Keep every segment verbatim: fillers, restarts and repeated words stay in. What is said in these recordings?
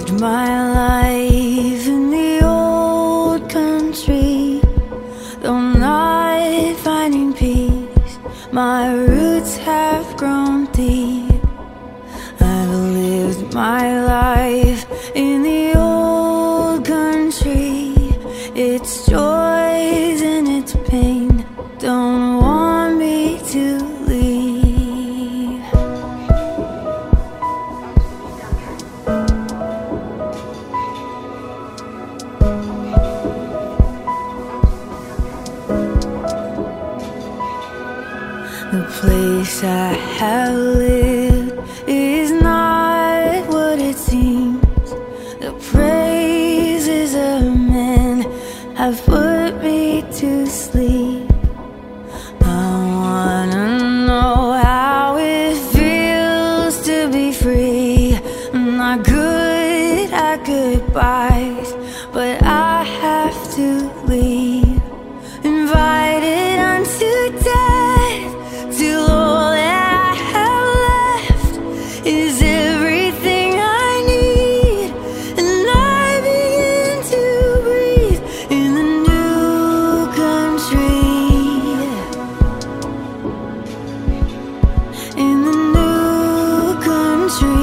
my life in the old country, though not finding peace. My roots have grown deep. I've lived my life in the old country. Its joys and its pain don't want me to leave. The place I have lived is not what it seems. The praises of men have put me to sleep. I wanna know how it feels to be free. I'm not good at goodbyes, but I have to leave. Invited unto death, till all that I have left is everything I need. And I begin to breathe in the new country, in the new country.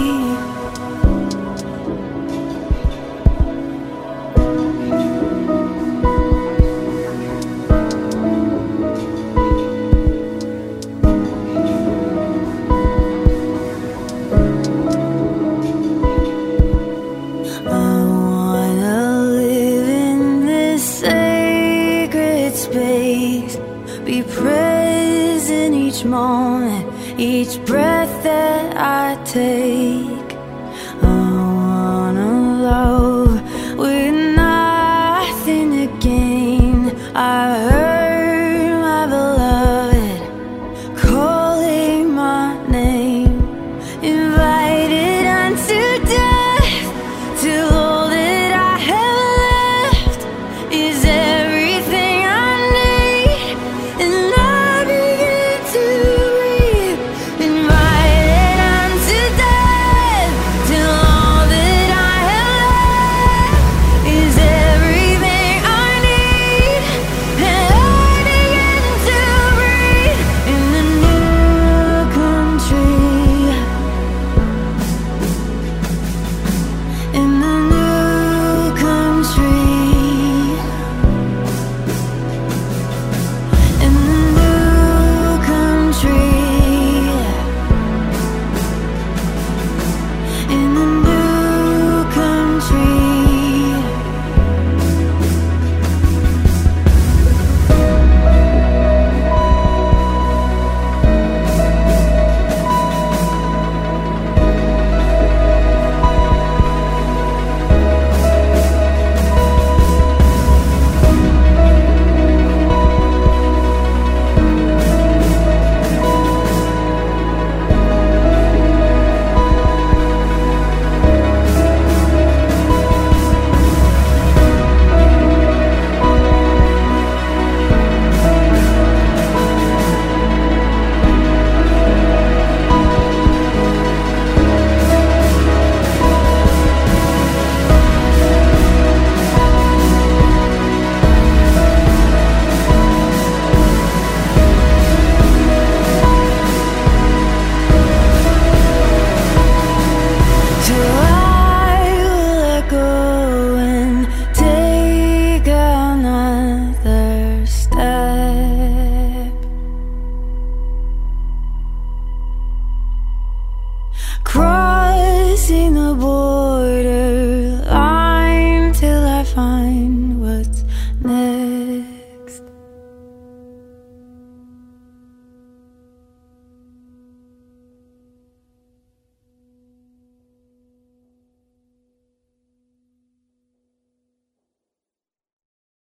Be present each moment, each breath that I take.